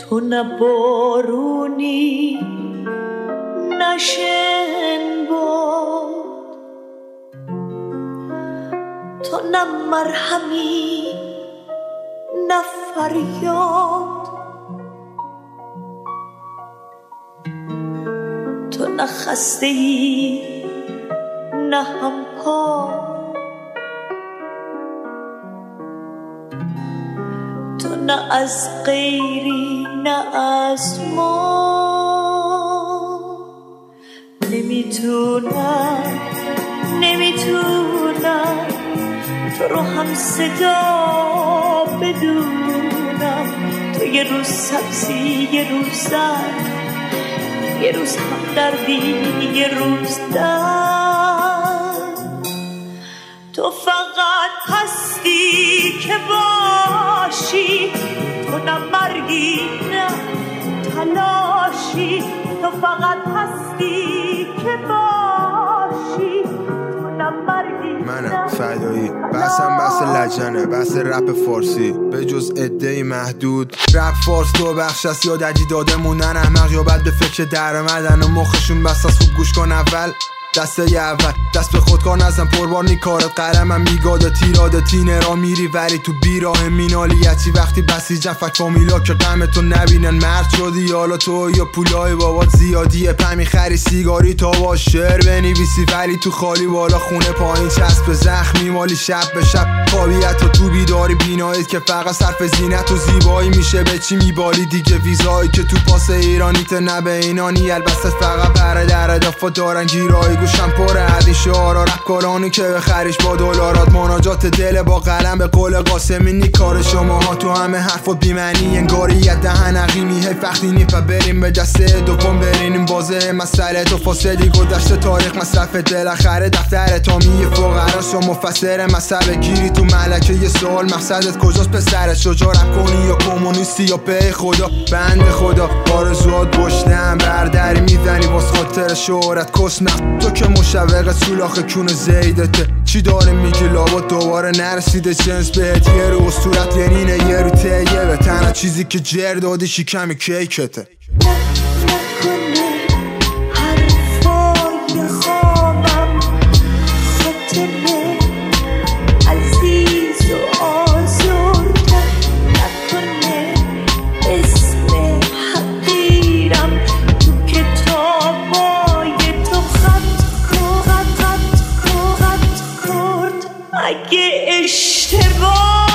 تو نه بارونی نه شنباد، تو نه مرهمی نه فریاد، تو نه خسته‌ای نه همپا، تو نه از غیری نه از ما. نمیتونم تو رو هم صدا بدونم، تو یه روز سبزی یه روز زرد، یه روز هم دردی یه روز درد. تو فقط هستی که باشی، تو نه مرگی نه تلاشی، تو فقط هستی که باشی، تو نه مرگی منم فدایی. بحثم بحث لجنه، بحث رپ فارسی به جز عده‌ای محدود. رپ فارس تو بخش است یا دجی داده موندن احمق، یا بعد به فکر در اومدن و مخشون بس از خوب گوش کن اول. دسته اول دست به خود کار نزن، پربار نی کارت قلمم میگاده تیراده تینه را میری ولی تو بیراه مینالیتی. وقتی بسیجن فک فامیلا که غم تو نبینن، مرد شدی حالا تو یا پولای بابات زیادیه، پمی خری سیگاری تا با شعر بنویسی ولی تو خالی بالا خونه پایین چسب زخم میمالی شب به شب. خوابیت و تو بیداری بینایید که فقط صرف زینت و زیبایی میشه به چی میبالی دیگه. ویزایی که تو پاس ایرانیت نه به اینانی، البته فقط پر در اضافه دارن گیرایی. گوشم پر عدی شعارا رپ کارانی که بخریش با دلارات، مناجات دل با قلم به قول قاسمی نی. کار شماها تو همه حرف و بیمعنی انگاریت دهن عقیمی هی فختی نیپ و بریم به جسته دوم برینیم بازه مسئله تو فاصلی گذشته تاریخ مصرف دل اخره دفتر تامی فقرا شو مفسر مسئله گیری تو ملکه یه سوال مقصدت کجاست پسرت شجاع رپ کنی یا کمونیستی یا پی خدا بند خدا آرزوات گشتم بردری میزنی واس خاطر شهرت کسنم تو که مشوق سولاخ کون زیدته چی داره میگی لابا دوباره نرسیده جنس بهت یه رو صورت ینینه یه رو تیه به تنها چیزی که جر دادی شکم کیکته اگه اشتباه